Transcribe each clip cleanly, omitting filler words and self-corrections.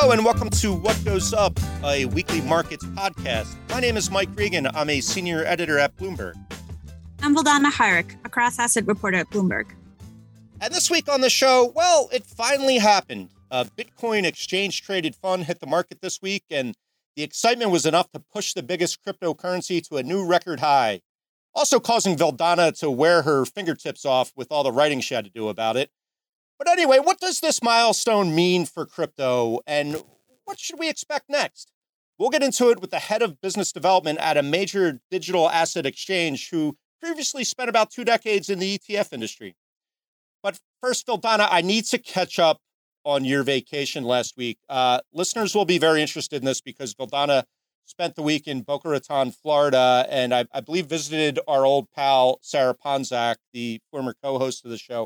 Hello and welcome to What Goes Up, a weekly markets podcast. My name is Mike Regan. I'm a senior editor at Bloomberg. I'm Vildana Hajric, a cross-asset reporter at Bloomberg. And this week on the show, well, it finally happened. A Bitcoin exchange-traded fund hit the market this week, and the excitement was enough to push the biggest cryptocurrency to a new record high, also causing Vildana to wear her fingertips off with all the writing she had to do about it. But anyway, what does this milestone mean for crypto, and what should we expect next? We'll get into it with the head of business development at a major digital asset exchange who previously spent about 2 decades in the ETF industry. But first, Vildana, I need to catch up on your vacation last week. Listeners will be very interested in this because Vildana spent the week in Boca Raton, Florida, and I believe visited our old pal, Sarah Ponczak, the former co-host of the show.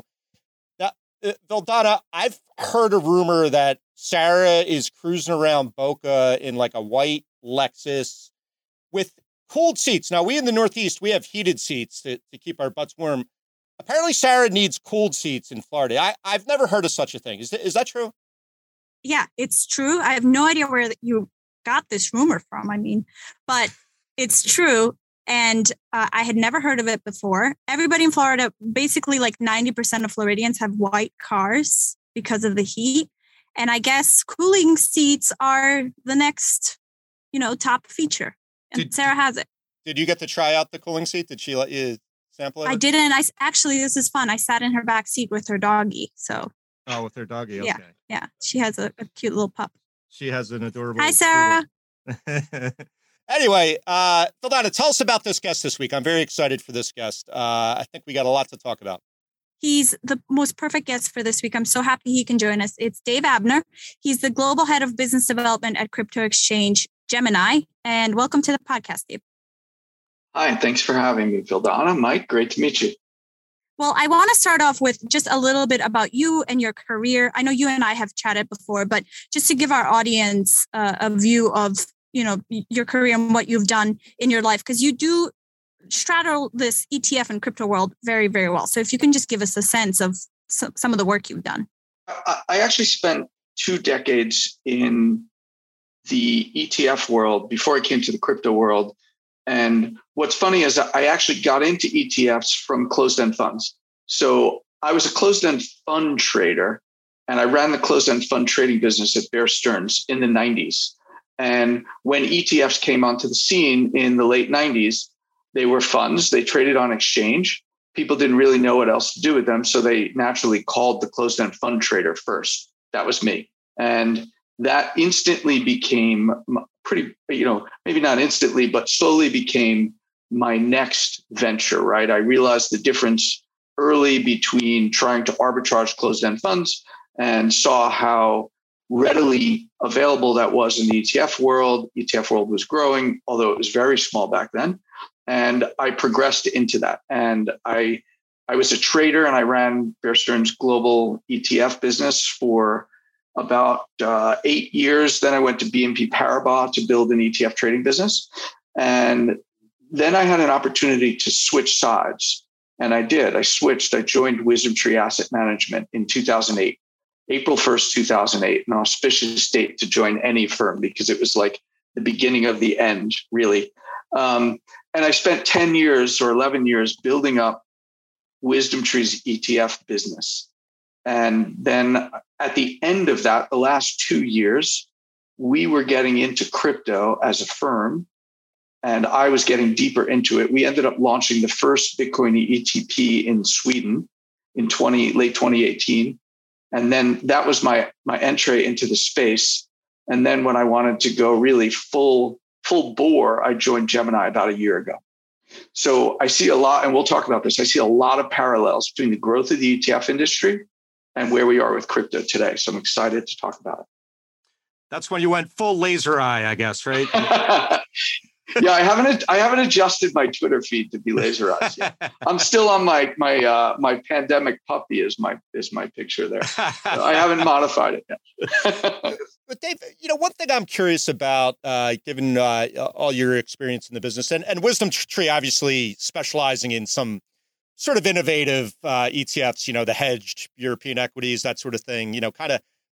Vildana, I've heard a rumor that Sarah is cruising around Boca in like a white Lexus with cooled seats. Now, we in the Northeast, we have heated seats to keep our butts warm. Apparently, Sarah needs cooled seats in Florida. I've never heard of such a thing. Is that true? Yeah, it's true. I have no idea where you got this rumor from. But it's true. And I had never heard of it before. Everybody in Florida, basically like 90% of Floridians have white cars because of the heat. And I guess cooling seats are the next, top feature. And Sarah has it. Did you get to try out the cooling seat? Did she let you sample it? I didn't. Actually, this is fun. I sat in her back seat with her doggie. So. Oh, with her doggie. Okay. Yeah. She has a cute little pup. She has an adorable. Hi, Sarah. Anyway, Vildana, tell us about this guest this week. I'm very excited for this guest. I think we got a lot to talk about. He's the most perfect guest for this week. I'm so happy he can join us. It's Dave Abner. He's the global head of business development at crypto exchange Gemini. And welcome to the podcast, Dave. Hi, thanks for having me, Vildana. Mike, great to meet you. Well, I want to start off with just a little bit about you and your career. I know you and I have chatted before, but just to give our audience a view of your career and what you've done in your life, because you do straddle this ETF and crypto world very, very well. So if you can just give us a sense of some of the work you've done. I actually spent 2 decades in the ETF world before I came to the crypto world. And what's funny is I actually got into ETFs from closed-end funds. So I was a closed-end fund trader, and I ran the closed-end fund trading business at Bear Stearns in the 90s. And when ETFs came onto the scene in the late 90s, they were funds. They traded on exchange. People didn't really know what else to do with them. So they naturally called the closed-end fund trader first. That was me. And that instantly became maybe not instantly, but slowly became my next venture, right? I realized the difference early between trying to arbitrage closed-end funds and saw how readily available that was in the ETF world. ETF world was growing, although it was very small back then. And I progressed into that. And I was a trader and I ran Bear Stearns global ETF business for about 8 years. Then I went to BNP Paribas to build an ETF trading business. And then I had an opportunity to switch sides. And I did. I switched. I joined WisdomTree Asset Management in 2008. April 1st, 2008, an auspicious date to join any firm because it was like the beginning of the end, really. And I spent 10 years or 11 years building up WisdomTree's ETF business. And then at the end of that, the last 2 years, we were getting into crypto as a firm, and I was getting deeper into it. We ended up launching the first Bitcoin ETP in Sweden in late 2018. And then that was my entry into the space. And then when I wanted to go really full bore, I joined Gemini about a year ago. So I see a lot, and we'll talk about this. I see a lot of parallels between the growth of the ETF industry and where we are with crypto today. So I'm excited to talk about it. That's when you went full laser eye, I guess, right? Yeah, I haven't adjusted my Twitter feed to be laser eyes yet. I'm still on my pandemic puppy is my picture there. So I haven't modified it yet. But Dave, one thing I'm curious about, given all your experience in the business, and WisdomTree obviously specializing in some sort of innovative ETFs, the hedged European equities, that sort of thing, kind of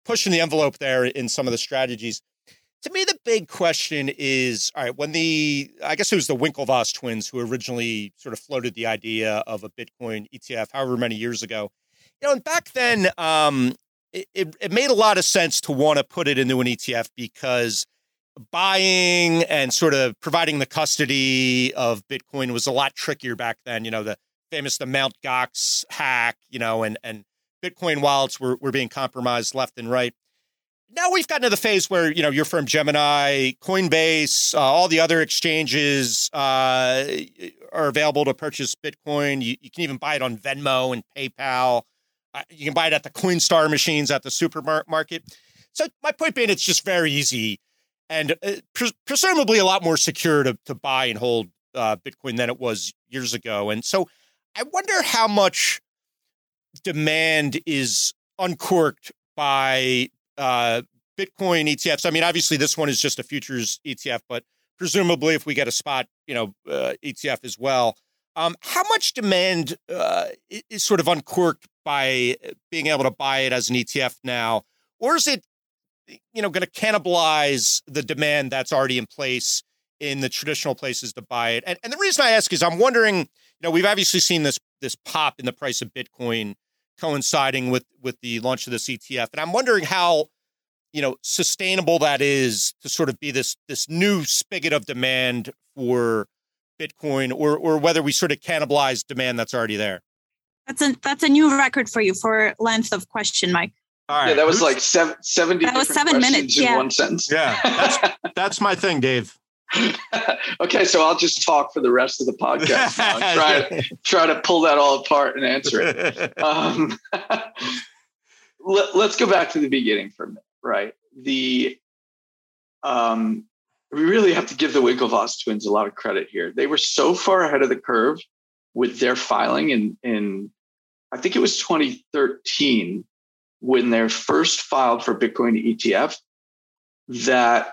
pushing the envelope there in some of the strategies. To me, the big question is, all right, when I guess it was the Winklevoss twins who originally sort of floated the idea of a Bitcoin ETF, however many years ago, and back then, it made a lot of sense to want to put it into an ETF because buying and sort of providing the custody of Bitcoin was a lot trickier back then. The famous Mt. Gox hack, and Bitcoin wallets were being compromised left and right. Now we've gotten to the phase where, your firm Gemini, Coinbase, all the other exchanges are available to purchase Bitcoin. You can even buy it on Venmo and PayPal. You can buy it at the Coinstar machines at the supermarket. So my point being, it's just very easy and presumably a lot more secure to buy and hold Bitcoin than it was years ago. And so I wonder how much demand is uncorked by Bitcoin ETFs. I mean, obviously this one is just a futures ETF, but presumably if we get a spot, ETF as well, how much demand is sort of uncorked by being able to buy it as an ETF now, or is it, going to cannibalize the demand that's already in place in the traditional places to buy it? And the reason I ask is I'm wondering, we've obviously seen this pop in the price of Bitcoin coinciding with the launch of this ETF. And I'm wondering how, sustainable that is to sort of be this new spigot of demand for Bitcoin, or whether we sort of cannibalize demand that's already there. That's a new record for you for length of question, Mike. All right. Yeah, that was like 70. That was 7 minutes in one sentence. Yeah, that's my thing, Dave. Okay, so I'll just talk for the rest of the podcast now and try to pull that all apart and answer it. Let's go back to the beginning for a minute, right? We really have to give the Winklevoss twins a lot of credit here. They were so far ahead of the curve with their filing in I think it was 2013 when they first filed for Bitcoin ETF, that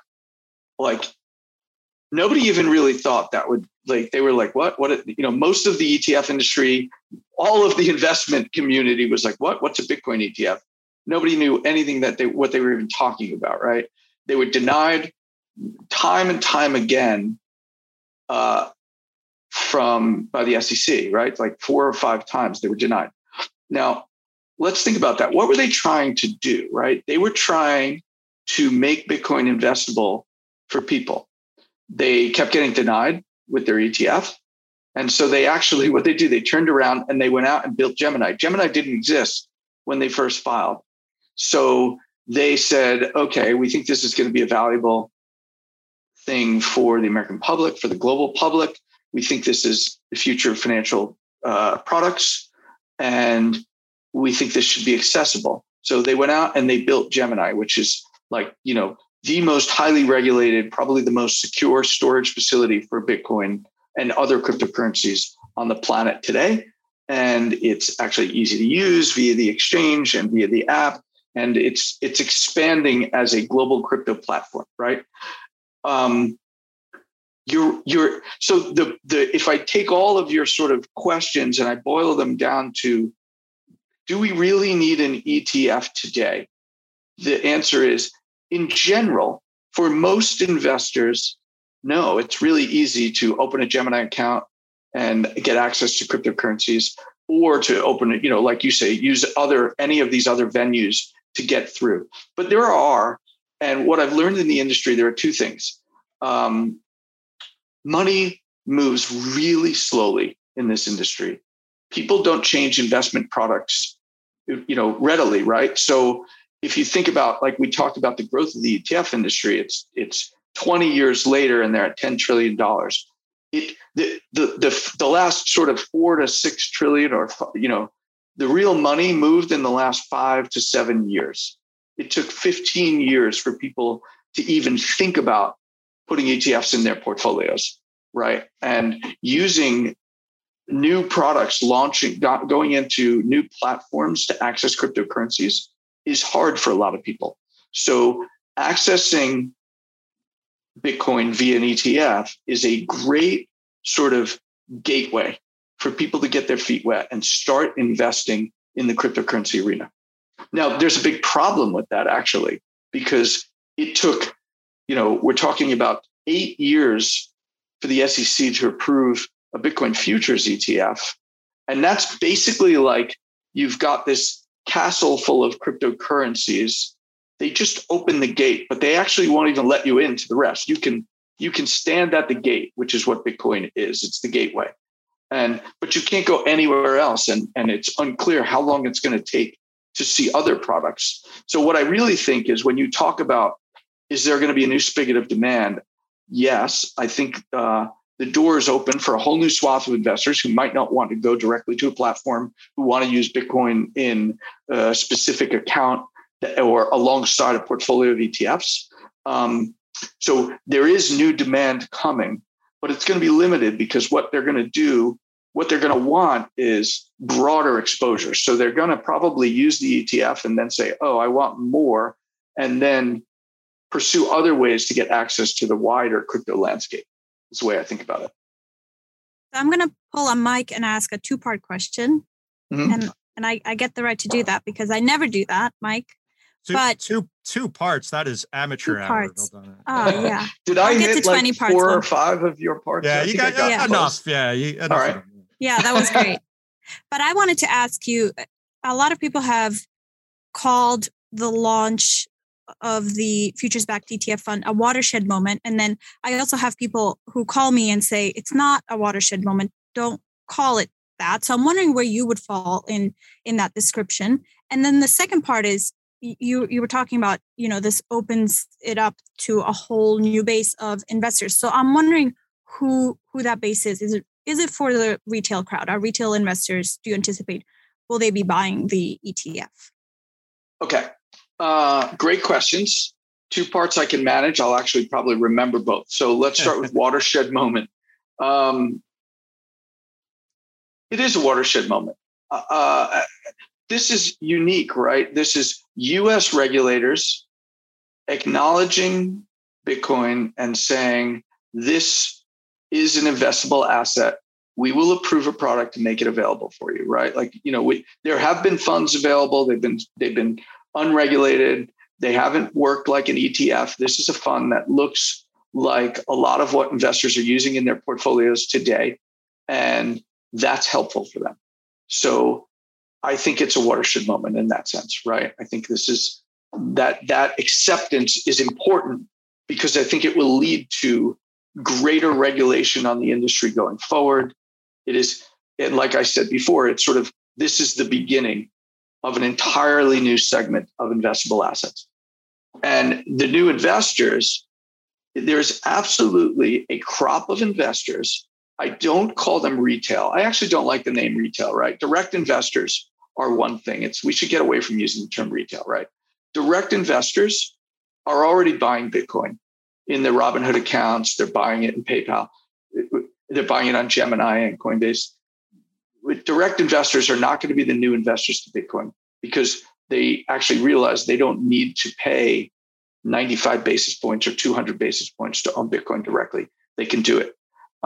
nobody even really thought that would, they were like, what, most of the ETF industry, all of the investment community was like, what's a Bitcoin ETF? Nobody knew anything what they were even talking about, right? They were denied time and time again by the SEC, right? Like 4 or 5 times they were denied. Now, let's think about that. What were they trying to do, right? They were trying to make Bitcoin investable for people. They kept getting denied with their ETF. And so they turned around and they went out and built Gemini. Gemini didn't exist when they first filed. So they said, okay, we think this is going to be a valuable thing for the American public, for the global public. We think this is the future of financial products, and we think this should be accessible. So they went out and they built Gemini, which is the most highly regulated, probably the most secure storage facility for Bitcoin and other cryptocurrencies on the planet today. And it's actually easy to use via the exchange and via the app. And it's expanding as a global crypto platform, right? If I take all of your sort of questions and I boil them down to, do we really need an ETF today? The answer is, in general, for most investors, no. It's really easy to open a Gemini account and get access to cryptocurrencies, or to open it, like you say, use any of these other venues to get through. But there are, and what I've learned in the industry, there are 2 things. Money moves really slowly in this industry. People don't change investment products, readily, right? So if you think about, like we talked about the growth of the ETF industry, it's 20 years later and they're at $10 trillion. The last sort of 4 to 6 trillion, or, the real money moved in the last 5 to 7 years. It took 15 years for people to even think about putting ETFs in their portfolios, right? And using new products, going into new platforms to access cryptocurrencies is hard for a lot of people. So accessing Bitcoin via an ETF is a great sort of gateway for people to get their feet wet and start investing in the cryptocurrency arena. Now, there's a big problem with that, actually, because it took, we're talking about 8 years for the SEC to approve a Bitcoin futures ETF. And that's basically like you've got this castle full of cryptocurrencies. They just open the gate, but they actually won't even let you into the rest. You can stand at the gate, which is what Bitcoin is. It's the gateway. But you can't go anywhere else. And it's unclear how long it's going to take to see other products. So what I really think is when you talk about, is there going to be a new spigot of demand? Yes, I think the door is open for a whole new swath of investors who might not want to go directly to a platform, who want to use Bitcoin in a specific account or alongside a portfolio of ETFs. So there is new demand coming, but it's going to be limited because what they're going to want is broader exposure. So they're going to probably use the ETF and then say, oh, I want more, and then pursue other ways to get access to the wider crypto landscape. That's the way I think about it. I'm going to pull on Mike and ask a two-part question. Mm-hmm. And I get the right to do that because I never do that, Mike. Two parts. That is amateur hour. Oh, yeah. Did I hit like 4 or 5 of your parts? Yeah, you got enough. Yeah. Enough. All right. Yeah, that was great. But I wanted to ask you, a lot of people have called the launch of the futures-backed ETF fund a watershed moment. And then I also have people who call me and say, it's not a watershed moment. Don't call it that. So I'm wondering where you would fall in that description. And then the second part is, you were talking about, this opens it up to a whole new base of investors. So I'm wondering who that base is. Is it for the retail crowd? Are retail investors, do you anticipate, will they be buying the ETF? Okay. Great questions. 2 parts I can manage. I'll actually probably remember both. So let's start with watershed moment. It is a watershed moment. This is unique, right? This is US regulators acknowledging Bitcoin and saying, this is an investable asset. We will approve a product to make it available for you, right? Like, there have been funds available. They've been unregulated. They haven't worked like an ETF. This is a fund that looks like a lot of what investors are using in their portfolios today. And that's helpful for them. So I think it's a watershed moment in that sense, right? I think this is that acceptance is important because I think it will lead to greater regulation on the industry going forward. It is, and like I said before, it's sort of, this is the beginning of an entirely new segment of investable assets. And the new investors, there's absolutely a crop of investors. I don't call them retail. I actually don't like the name retail, right? Direct investors are one thing. We should get away from using the term retail, right? Direct investors are already buying Bitcoin in their Robinhood accounts. They're buying it in PayPal. They're buying it on Gemini and Coinbase. Direct investors are not going to be the new investors to Bitcoin because they actually realize they don't need to pay 95 basis points or 200 basis points to own Bitcoin directly. They can do it.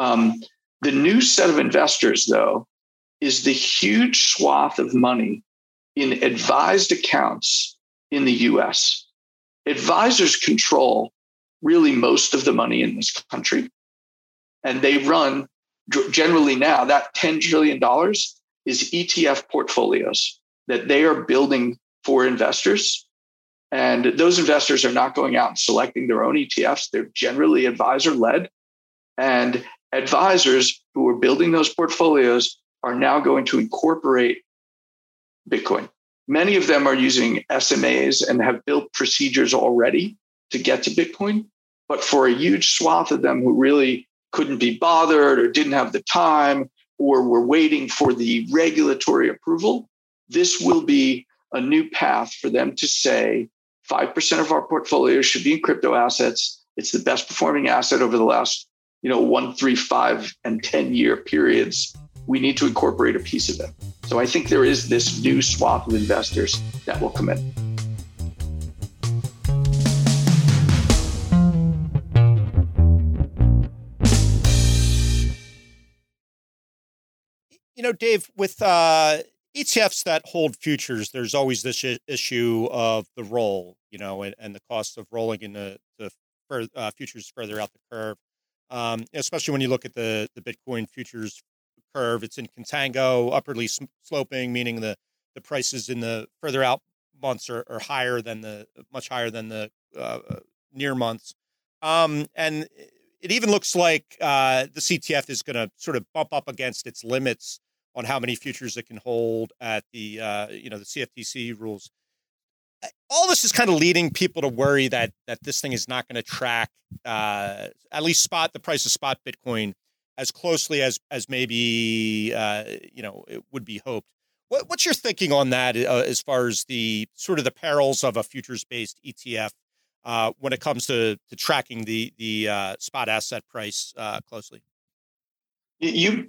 The new set of investors, though, is the huge swath of money in advised accounts in the US. Advisors control really most of the money in this country. And they run, generally now, that $10 trillion is ETF portfolios that they are building for investors. And those investors are not going out and selecting their own ETFs. They're generally advisor-led. And advisors who are building those portfolios are now going to incorporate Bitcoin. Many of them are using SMAs and have built procedures already to get to Bitcoin. But for a huge swath of them who really couldn't be bothered or didn't have the time or were waiting for the regulatory approval, this will be a new path for them to say 5% of our portfolio should be in crypto assets. It's the best performing asset over the last 1, 3, 5, and 10-year periods. We need to incorporate a piece of it. So I think there is this new swath of investors that will come in. Dave, with ETFs that hold futures, there's always this issue of the roll, and the cost of rolling into futures further out the curve. Especially when you look at the Bitcoin futures curve, it's in contango, upwardly sloping, meaning the prices in the further out months are higher than much higher than the near months. And it even looks like the CTF is going to sort of bump up against its limits on how many futures it can hold at the CFTC rules. All this is kind of leading people to worry that this thing is not going to track at least the price of spot Bitcoin as closely as maybe it would be hoped. What's your thinking on that as far as the sort of the perils of a futures-based ETF when it comes to tracking the spot asset price closely? You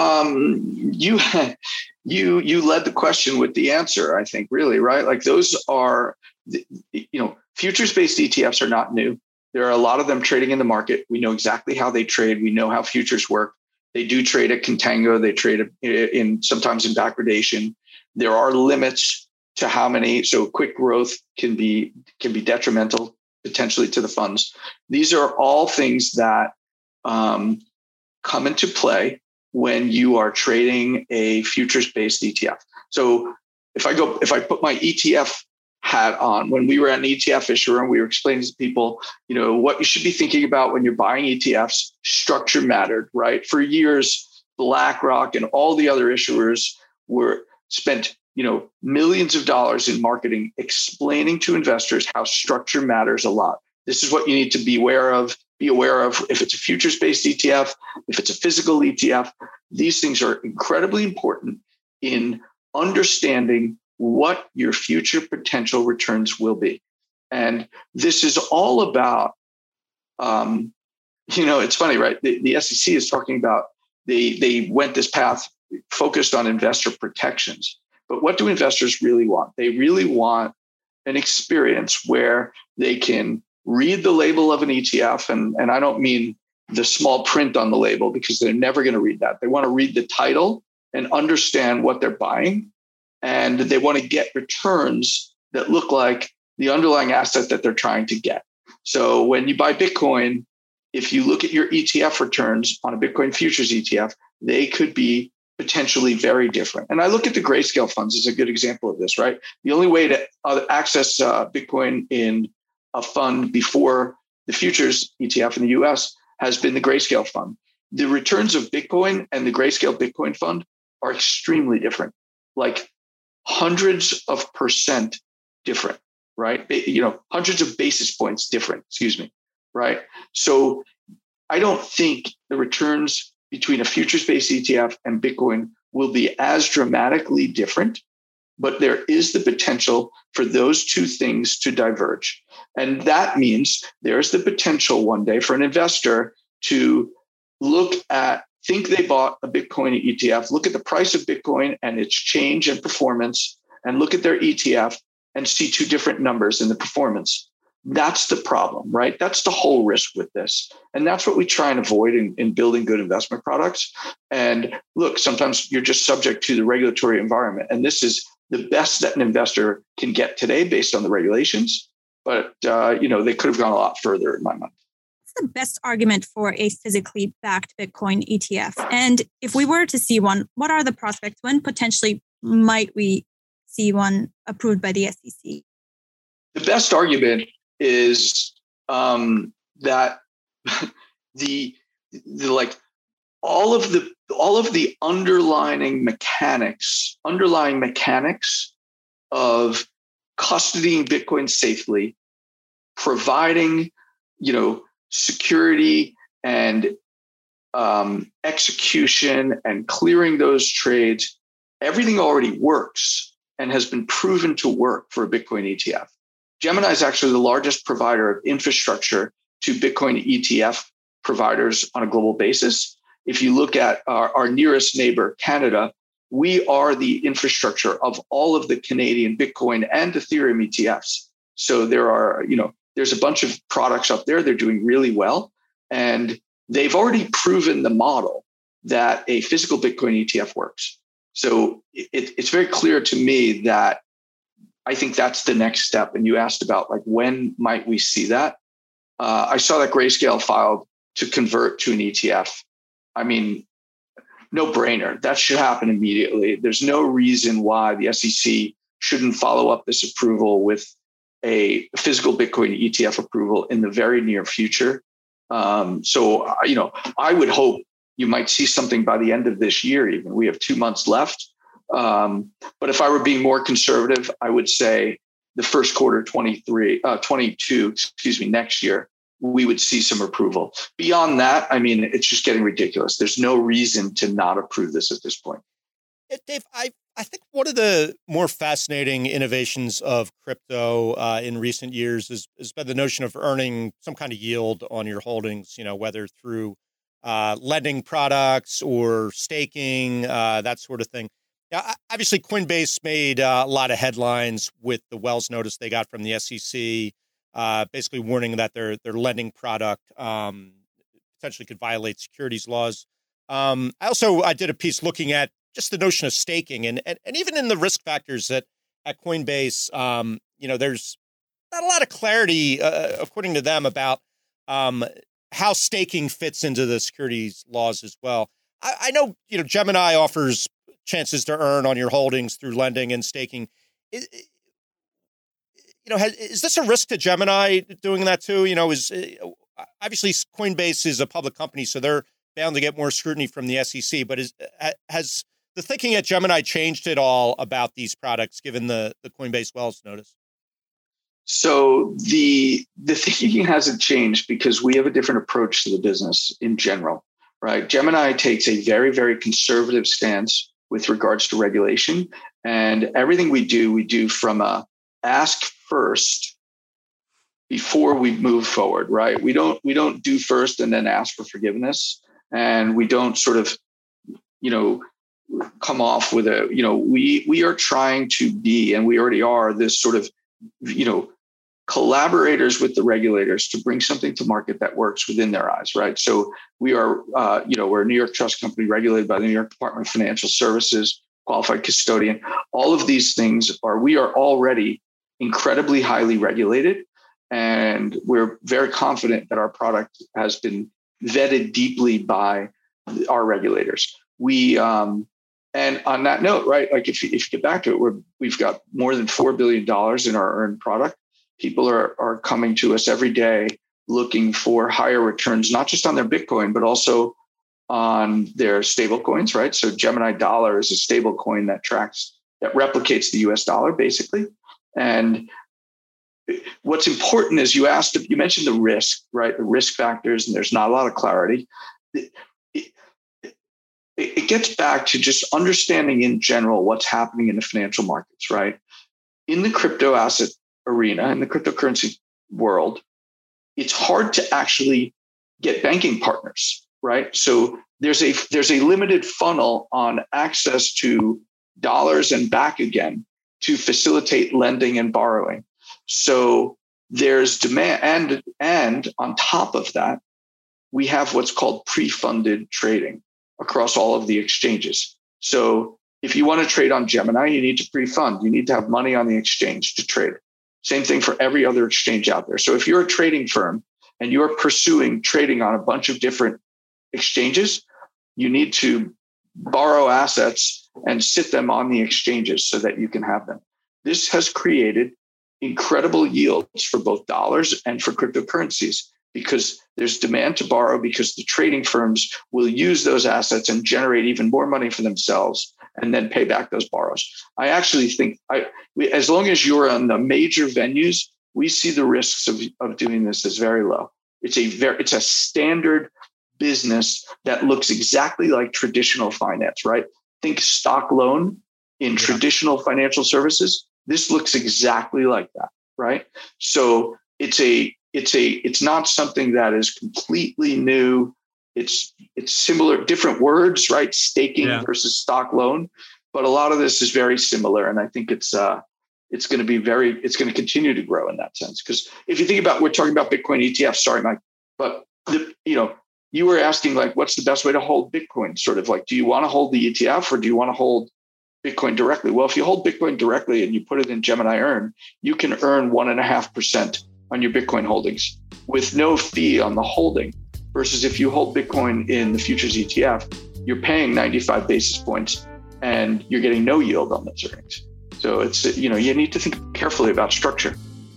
led the question with the answer, I think, really, right? Like those are, futures-based ETFs are not new. There are a lot of them trading in the market. We know exactly how they trade. We know how futures work. They do trade at contango. They trade sometimes in backwardation. There are limits to how many. So quick growth can be detrimental potentially to the funds. These are all things that come into play when you are trading a futures-based ETF. So if I put my ETF hat on, when we were at an ETF issuer and we were explaining to people, what you should be thinking about when you're buying ETFs, structure mattered, right? For years, BlackRock and all the other issuers spent millions of dollars in marketing, explaining to investors how structure matters a lot. This is what you need to be aware of. Be aware of if it's a futures-based ETF, if it's a physical ETF. These things are incredibly important in understanding what your future potential returns will be. And this is all about, it's funny, right? The SEC is talking about, they went this path focused on investor protections. But what do investors really want? They really want an experience where they can read the label of an ETF. And I don't mean the small print on the label, because they're never going to read that. They want to read the title and understand what they're buying. And they want to get returns that look like the underlying asset that they're trying to get. So when you buy Bitcoin, if you look at your ETF returns on a Bitcoin futures ETF, they could be potentially very different. And I look at the Grayscale funds as a good example of this, right? The only way to access Bitcoin in a fund before the futures ETF in the US has been the Grayscale fund. The returns of Bitcoin and the Grayscale Bitcoin fund are extremely different, like hundreds of % different, right? Hundreds of basis points different, right? So I don't think the returns between a futures-based ETF and Bitcoin will be as dramatically different, but there is the potential for those two things to diverge. And that means there's the potential one day for an investor to think they bought a Bitcoin ETF, look at the price of Bitcoin and its change and performance, and look at their ETF and see two different numbers in the performance. That's the problem, right? That's the whole risk with this. And that's what we try and avoid in building good investment products. And look, sometimes you're just subject to the regulatory environment. And this is the best that an investor can get today based on the regulations. But, they could have gone a lot further in my mind. What's the best argument for a physically backed Bitcoin ETF? And if we were to see one, what are the prospects? When potentially might we see one approved by the SEC? The best argument is that all of the underlying mechanics of custodying Bitcoin safely, providing security and execution and clearing those trades, everything already works and has been proven to work for a Bitcoin ETF. Gemini is actually the largest provider of infrastructure to Bitcoin ETF providers on a global basis. If you look at our nearest neighbor, Canada, we are the infrastructure of all of the Canadian Bitcoin and Ethereum ETFs. So there's a bunch of products up there. They're doing really well. And they've already proven the model that a physical Bitcoin ETF works. So it's very clear to me that I think that's the next step. And you asked about like, when might we see that? I saw that Grayscale filed to convert to an ETF. I mean, no brainer. That should happen immediately. There's no reason why the SEC shouldn't follow up this approval with a physical Bitcoin ETF approval in the very near future. So, I would hope you might see something by the end of this year. Even we have 2 months left. But if I were being more conservative, I would say the first quarter 22, next year, we would see some approval. Beyond that, I mean, it's just getting ridiculous. There's no reason to not approve this at this point. Dave, I think one of the more fascinating innovations of crypto in recent years has been the notion of earning some kind of yield on your holdings, whether through lending products or staking, that sort of thing. Yeah, obviously, Coinbase made a lot of headlines with the Wells notice they got from the SEC, basically warning that their lending product potentially could violate securities laws. I did a piece looking at just the notion of staking, and even in the risk factors at Coinbase, there's not a lot of clarity, according to them, about how staking fits into the securities laws as well. I know, Gemini offers chances to earn on your holdings through lending and staking. Is this a risk to Gemini doing that too? Obviously Coinbase is a public company, so they're bound to get more scrutiny from the SEC. But has the thinking at Gemini changed at all about these products, given the Coinbase Wells notice? So the thinking hasn't changed because we have a different approach to the business in general, right? Gemini takes a very, very conservative stance with regards to regulation, and everything we do from a ask first before we move forward, right? We don't do first and then ask for forgiveness, and we don't sort of, come off with we are trying to be, and we already are, this sort of, collaborators with the regulators to bring something to market that works within their eyes, right? So we are, we're a New York trust company regulated by the New York Department of Financial Services, qualified custodian. All of these things we are already incredibly highly regulated, and we're very confident that our product has been vetted deeply by our regulators. And on that note, right, like if you get back to it, we've got more than $4 billion in our earned product. People are coming to us every day looking for higher returns, not just on their Bitcoin, but also on their stable coins, right? So Gemini Dollar is a stable coin that replicates the US dollar, basically. And what's important is you mentioned the risk, right? The risk factors, and there's not a lot of clarity. It gets back to just understanding in general what's happening in the financial markets, right? In the crypto asset arena, in the cryptocurrency world, it's hard to actually get banking partners, right? So there's a limited funnel on access to dollars and back again to facilitate lending and borrowing. So there's demand, and on top of that, we have what's called pre-funded trading across all of the exchanges. So if you want to trade on Gemini, you need to pre-fund. You need to have money on the exchange to trade. Same thing for every other exchange out there. So if you're a trading firm and you're pursuing trading on a bunch of different exchanges, you need to borrow assets and sit them on the exchanges so that you can have them. This has created incredible yields for both dollars and for cryptocurrencies, because there's demand to borrow, because the trading firms will use those assets and generate even more money for themselves and then pay back those borrows. I actually think as long as you're on the major venues, we see the risks of doing this as very low. It's a standard business that looks exactly like traditional finance, right? Think stock loan in traditional financial services. This looks exactly like that, right? So it's not something that is completely new. It's similar, different words, right? Staking versus stock loan, but a lot of this is very similar, and I think it's going to continue to grow in that sense. Because if you think about, we're talking about Bitcoin ETFs. Sorry, Mike, but you were asking like, what's the best way to hold Bitcoin? Sort of like, do you want to hold the ETF or do you want to hold Bitcoin directly. Well, if you hold Bitcoin directly and you put it in Gemini Earn, you can earn 1.5% on your Bitcoin holdings with no fee on the holding. Versus if you hold Bitcoin in the futures ETF, you're paying 95 basis points and you're getting no yield on those earnings. So it's, you need to think carefully about structure.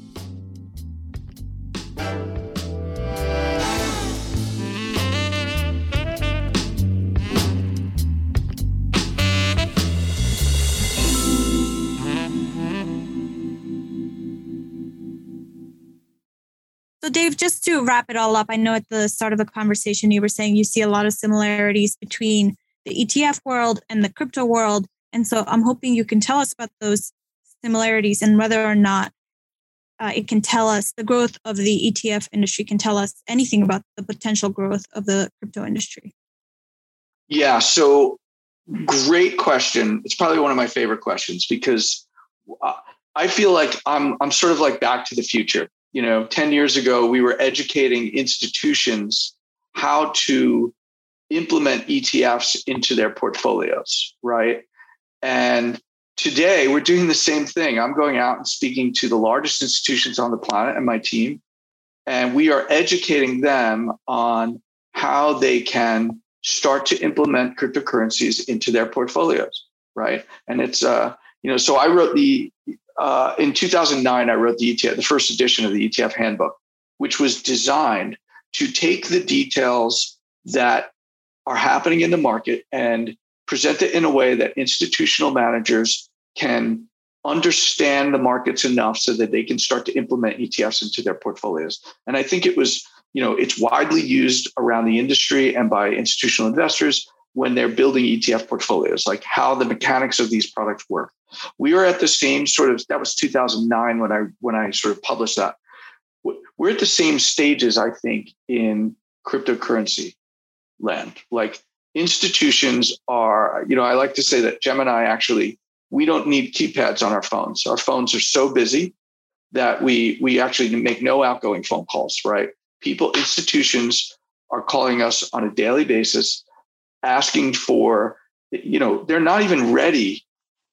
So Dave, just to wrap it all up, I know at the start of the conversation, you were saying you see a lot of similarities between the ETF world and the crypto world. And so I'm hoping you can tell us about those similarities and whether or not it can tell us the growth of the ETF industry, can tell us anything about the potential growth of the crypto industry. Yeah, so great question. It's probably one of my favorite questions because I feel like I'm sort of like Back to the Future. 10 years ago, we were educating institutions how to implement ETFs into their portfolios, right? And today we're doing the same thing. I'm going out and speaking to the largest institutions on the planet and my team, and we are educating them on how they can start to implement cryptocurrencies into their portfolios, right? And it's, so I wrote in 2009, I wrote the ETF, the first edition of the ETF handbook, which was designed to take the details that are happening in the market and present it in a way that institutional managers can understand the markets enough so that they can start to implement ETFs into their portfolios. And I think it was, it's widely used around the industry and by institutional investors when they're building ETF portfolios, like how the mechanics of these products work. We are at the same that was 2009 when I sort of published that. We're at the same stages, I think, in cryptocurrency land. Like institutions are, I like to say that Gemini actually, we don't need keypads on our phones. Our phones are so busy that we actually make no outgoing phone calls, right? Institutions are calling us on a daily basis, asking for, they're not even ready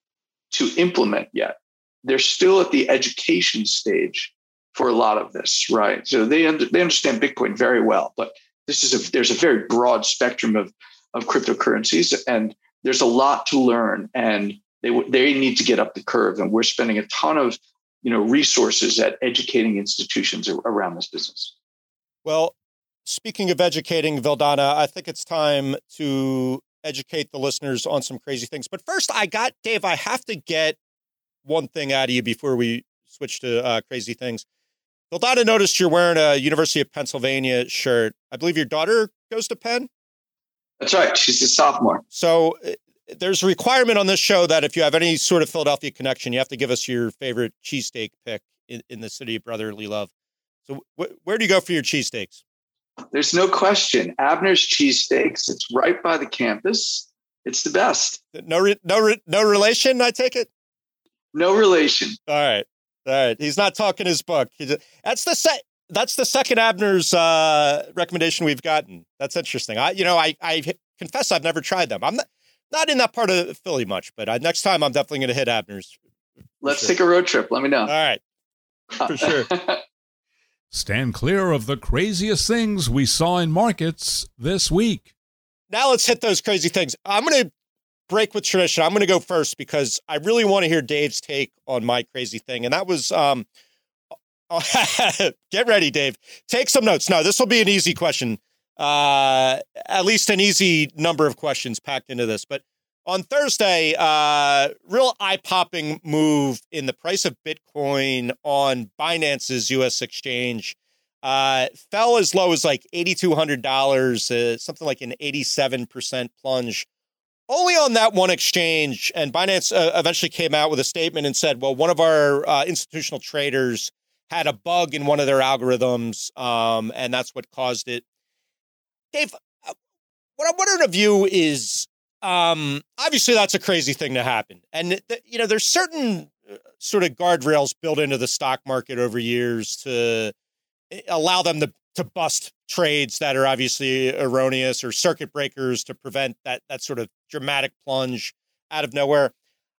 to implement yet. They're still at the education stage for a lot of this, right? So they understand Bitcoin very well, but there's a very broad spectrum of cryptocurrencies, and there's a lot to learn, and they need to get up the curve. And we're spending a ton of resources at educating institutions around this business. Well, speaking of educating, Vildana, I think it's time to educate the listeners on some crazy things. But first, Dave, I have to get one thing out of you before we switch to crazy things. Vildana noticed you're wearing a University of Pennsylvania shirt. I believe your daughter goes to Penn? That's right. She's a sophomore. So there's a requirement on this show that if you have any sort of Philadelphia connection, you have to give us your favorite cheesesteak pick in the city of brotherly love. So where do you go for your cheesesteaks? There's no question. Abner's Cheesesteaks. It's right by the campus. It's the best. No relation, I take it? No relation. All right. He's not talking his book. That's the second Abner's recommendation we've gotten. That's interesting. I confess I've never tried them. I'm not in that part of Philly much, but next time I'm definitely going to hit Abner's. Let's take a road trip. Let me know. All right. For sure. Stand clear of the craziest things we saw in markets this week. Now let's hit those crazy things. I'm going to break with tradition. I'm going to go first because I really want to hear Dave's take on my crazy thing. And that was, get ready, Dave. Take some notes. No, this will be an easy question. At least an easy number of questions packed into this. But on Thursday, real eye-popping move in the price of Bitcoin on Binance's U.S. exchange. Fell as low as like $8,200, something like an 87% plunge. Only on that one exchange, and Binance eventually came out with a statement and said, well, one of our institutional traders had a bug in one of their algorithms, and that's what caused it. Dave, what I'm wondering of you is, obviously that's a crazy thing to happen. And, there's certain sort of guardrails built into the stock market over years to allow them to bust trades that are obviously erroneous, or circuit breakers to prevent that sort of dramatic plunge out of nowhere.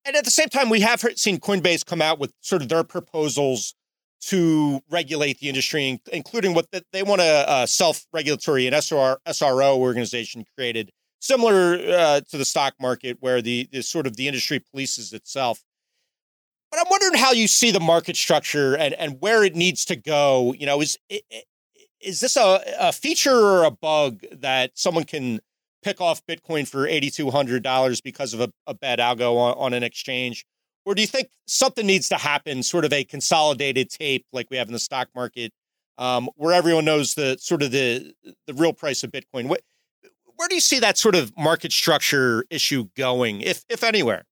And at the same time, we have seen Coinbase come out with sort of their proposals to regulate the industry, including what they want a self-regulatory, an SRO organization created, similar to the stock market, where the sort of the industry polices itself. But I'm wondering how you see the market structure and where it needs to go. You know, is this a feature or a bug that someone can pick off Bitcoin for $8,200 because of a bad algo on an exchange? Or do you think something needs to happen, sort of a consolidated tape like we have in the stock market, where everyone knows the sort of the real price of Bitcoin? Where do you see that sort of market structure issue going, if anywhere?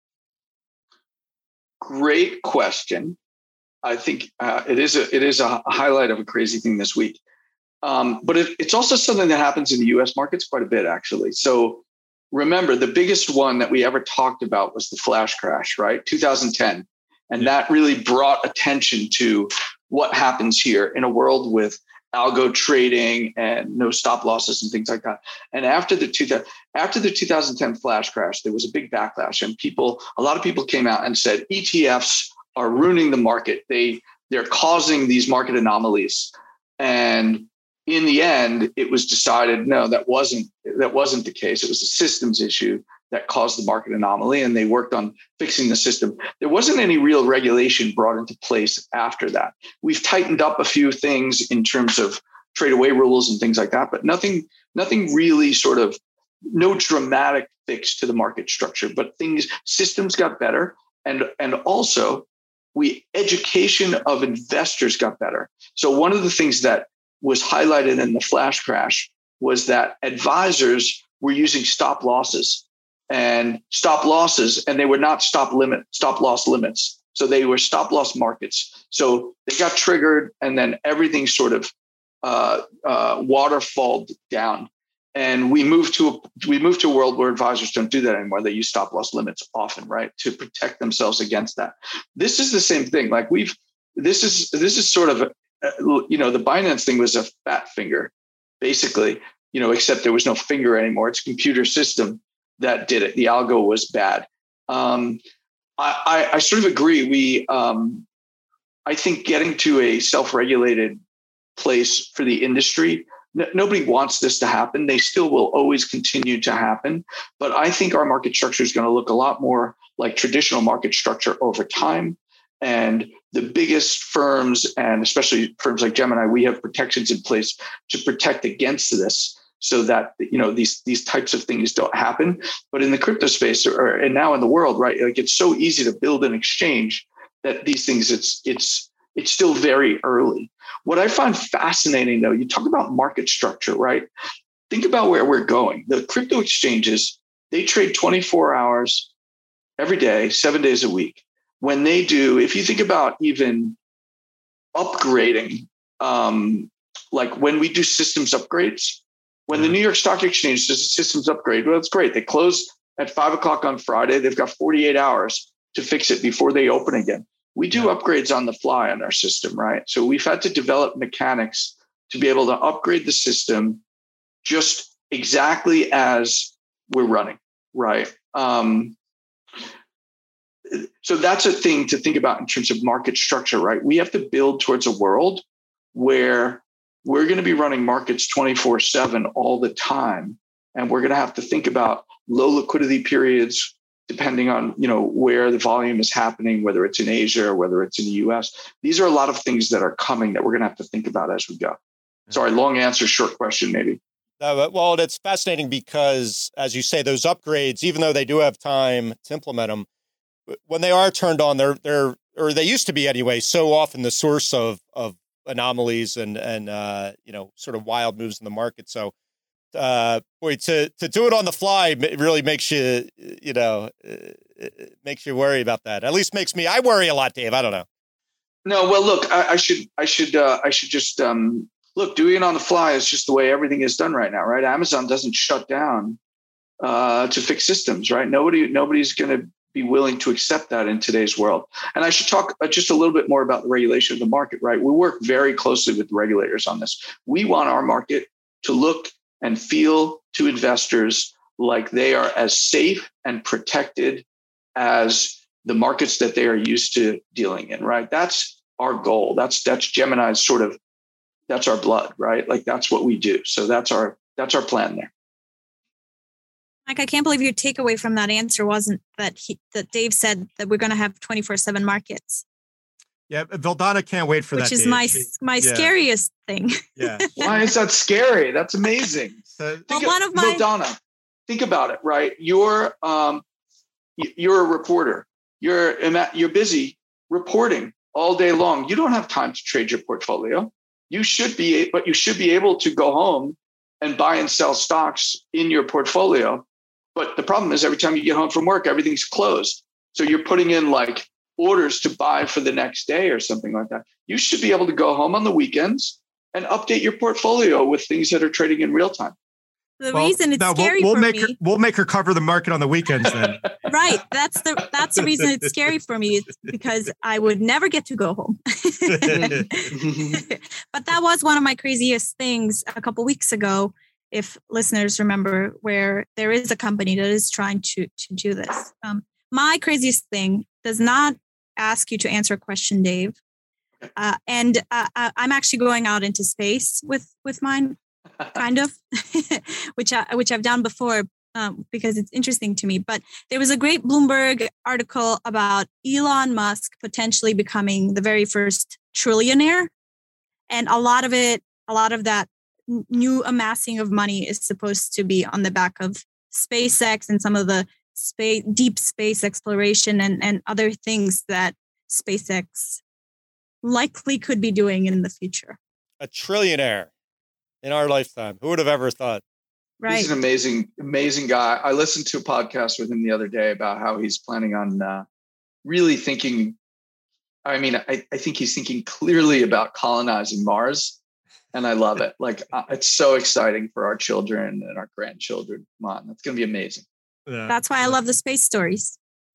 Great question. I think it is a highlight of a crazy thing this week. But it's also something that happens in the U.S. markets quite a bit, actually. So remember, the biggest one that we ever talked about was the flash crash, right? 2010. And that really brought attention to what happens here in a world with algo trading and no stop losses and things like that. And after the 2010 flash crash, there was a big backlash, and a lot of people came out and said ETFs are ruining the market. They're causing these market anomalies. And in the end, it was decided, no, that wasn't the case. It was a systems issue that caused the market anomaly, and they worked on fixing the system. There wasn't any real regulation brought into place after that. We've tightened up a few things in terms of trade away rules and things like that, but nothing really no dramatic fix to the market structure. But systems got better, and also education of investors got better. So one of the things that was highlighted in the flash crash was that advisors were using stop losses, and they were not stop loss limits. So they were stop loss markets. So they got triggered, and then everything sort of waterfalled down. And we moved to a world where advisors don't do that anymore. They use stop loss limits often, right, to protect themselves against that. This is the same thing. Like this is sort of the Binance thing was a fat finger, basically, except there was no finger anymore. It's a computer system that did it. The algo was bad. I sort of agree. I think getting to a self-regulated place for the industry, nobody wants this to happen. They still will always continue to happen. But I think our market structure is going to look a lot more like traditional market structure over time. And the biggest firms, and especially firms like Gemini, we have protections in place to protect against this, so that these types of things don't happen. But in the crypto space, and now in the world, right, like it's so easy to build an exchange that these things, it's still very early. What I find fascinating, though, you talk about market structure, right? Think about where we're going. The crypto exchanges, they trade 24 hours every day, 7 days a week. When they do, if you think about even upgrading, like when we do systems upgrades, when the New York Stock Exchange does a systems upgrade, well, it's great. They close at 5:00 on Friday. They've got 48 hours to fix it before they open again. We do upgrades on the fly on our system, right? So we've had to develop mechanics to be able to upgrade the system just exactly as we're running, right? So that's a thing to think about in terms of market structure, right? We have to build towards a world where we're going to be running markets 24/7 all the time. And we're going to have to think about low liquidity periods, depending on, where the volume is happening, whether it's in Asia or whether it's in the US. These are a lot of things that are coming that we're going to have to think about as we go. Sorry, long answer, short question, maybe. Well, it's fascinating because, as you say, those upgrades, even though they do have time to implement them, when they are turned on, they're or they used to be anyway, so often the source of anomalies and sort of wild moves in the market. So, to do it on the fly, it really makes you, makes you worry about that. At least I worry a lot, Dave. I don't know. No, well, look, I should just look. Doing it on the fly is just the way everything is done right now, right? Amazon doesn't shut down to fix systems, right? Nobody's going to be willing to accept that in today's world. And I should talk just a little bit more about the regulation of the market, right? We work very closely with the regulators on this. We want our market to look and feel to investors like they are as safe and protected as the markets that they are used to dealing in, right? That's our goal. That's Gemini's sort of, that's our blood, right? Like that's what we do. So that's our plan there. Mike, I can't believe your takeaway from that answer wasn't that Dave said that we're going to have 24/7 markets. Yeah, Vildana can't wait for that. Which is my scariest thing. Yeah. Why is that scary? That's amazing. Vildana, think about it, right? You're a reporter. You're busy reporting all day long. You don't have time to trade your portfolio. You should be able to go home and buy and sell stocks in your portfolio. But the problem is every time you get home from work, everything's closed. So you're putting in like orders to buy for the next day or something like that. You should be able to go home on the weekends and update your portfolio with things that are trading in real time. The reason it's scary for me. We'll make her cover the market on the weekends then. Right. That's the reason it's scary for me, is because I would never get to go home. But that was one of my craziest things a couple weeks ago, if listeners remember, where there is a company that is trying to do this. My craziest thing does not ask you to answer a question, Dave. And I'm actually going out into space with mine, kind of, which I've done before because it's interesting to me. But there was a great Bloomberg article about Elon Musk potentially becoming the very first trillionaire. And a lot of that new amassing of money is supposed to be on the back of SpaceX and some of the deep space exploration and other things that SpaceX likely could be doing in the future. A trillionaire in our lifetime. Who would have ever thought? Right. He's an amazing guy. I listened to a podcast with him the other day about how he's planning on really thinking. I mean, I think he's thinking clearly about colonizing Mars. And I love it. Like, it's so exciting for our children and our grandchildren. Come on, that's going to be amazing. Yeah. That's why I love the space stories.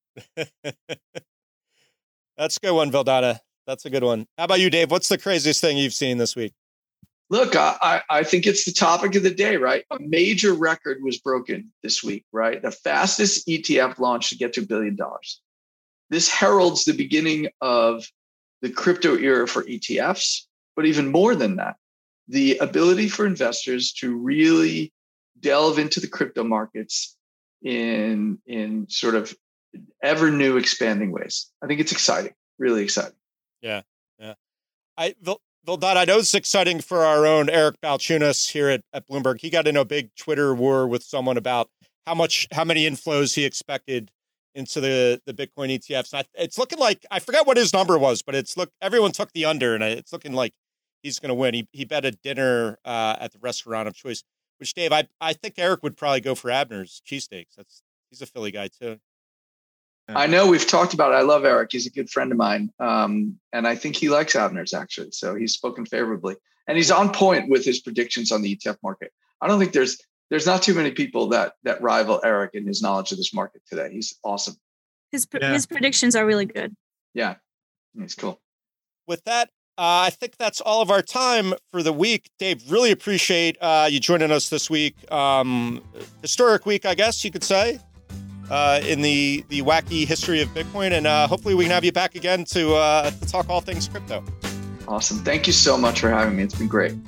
That's a good one, Vildana. That's a good one. How about you, Dave? What's the craziest thing you've seen this week? Look, I think it's the topic of the day, right? A major record was broken this week, right? The fastest ETF launch to get to $1 billion. This heralds the beginning of the crypto era for ETFs, but even more than that, the ability for investors to really delve into the crypto markets in sort of ever new expanding ways. I think it's exciting, really exciting. Yeah. Vildana, I know it's exciting for our own Eric Balchunas here at Bloomberg. He got in a big Twitter war with someone about how many inflows he expected into the Bitcoin ETFs. And it's looking like, I forget what his number was, but everyone took the under, and it's looking like he's going to win. He bet a dinner at the restaurant of choice, which, Dave, I think Eric would probably go for Abner's cheesesteaks. He's a Philly guy too. I know we've talked about it. I love Eric. He's a good friend of mine. And I think he likes Abner's, actually. So he's spoken favorably. And he's on point with his predictions on the ETF market. I don't think there's not too many people that rival Eric in his knowledge of this market today. He's awesome. His predictions are really good. Yeah, he's cool. With that, I think that's all of our time for the week. Dave, really appreciate you joining us this week. Historic week, I guess you could say. In the wacky history of Bitcoin. And hopefully we can have you back again to talk all things crypto. Awesome. Thank you so much for having me. It's been great.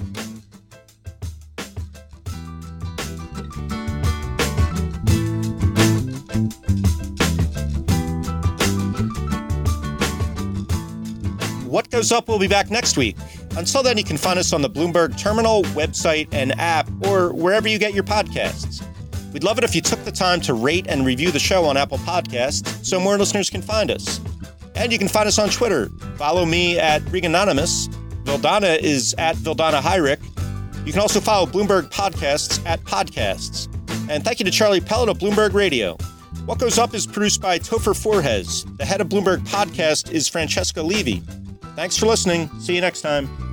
What Goes Up will be back next week. Until then, you can find us on the Bloomberg Terminal, website, and app, or wherever you get your podcasts. We'd love it if you took the time to rate and review the show on Apple Podcasts so more listeners can find us. And you can find us on Twitter. Follow me at Reganonymous. Vildana is at Vildana Heinrich. You can also follow Bloomberg Podcasts at Podcasts. And thank you to Charlie Pellet of Bloomberg Radio. What Goes Up is produced by Topher Forhez. The head of Bloomberg Podcast is Francesca Levy. Thanks for listening. See you next time.